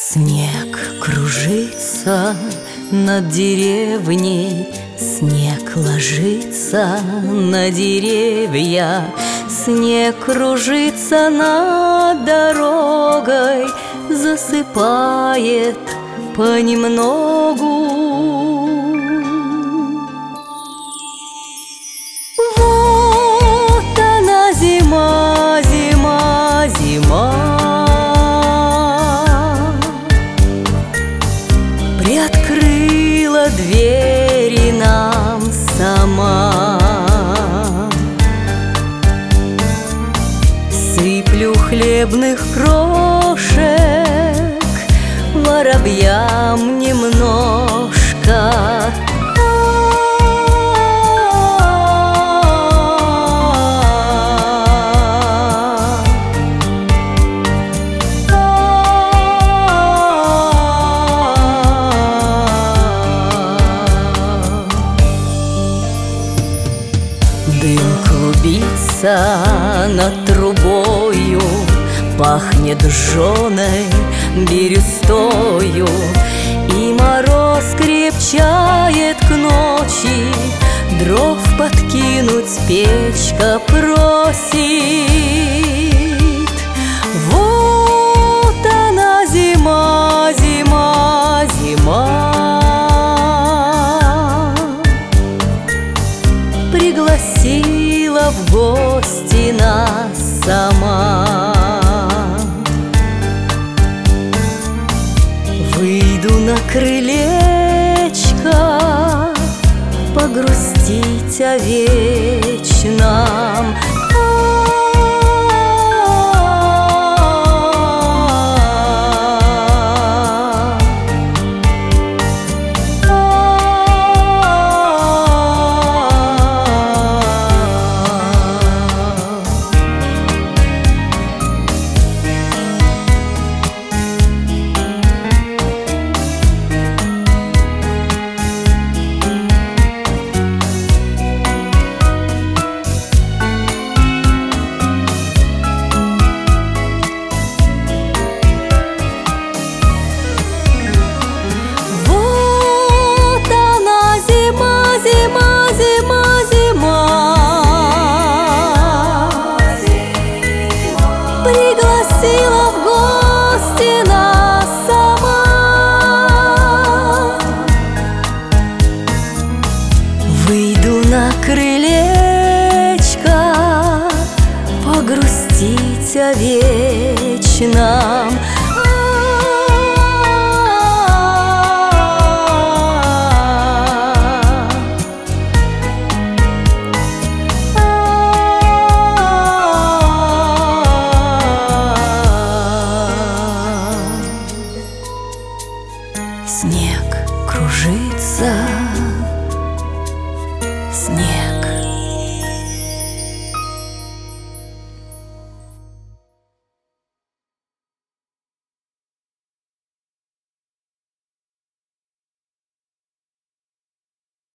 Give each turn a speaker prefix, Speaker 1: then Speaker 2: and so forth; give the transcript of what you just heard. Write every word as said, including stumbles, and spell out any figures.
Speaker 1: Снег кружится над деревней, снег ложится на деревья, снег кружится над дорогой, засыпает понемногу. Вот она зима, зима, зима, приоткрыла двери нам сама. Сыплю хлебных крошек воробьям немножко. Дым клубится над трубою, пахнет жженой берестою, и мороз крепчает к ночи, дров подкинуть печка просит. Вот она зима, зима, зима, пригласила в гости нас сама. Выйду на крылечко погрустить о вечном. Пригласила в гости нас сама. Выйду на крылечко погрустить о вечном.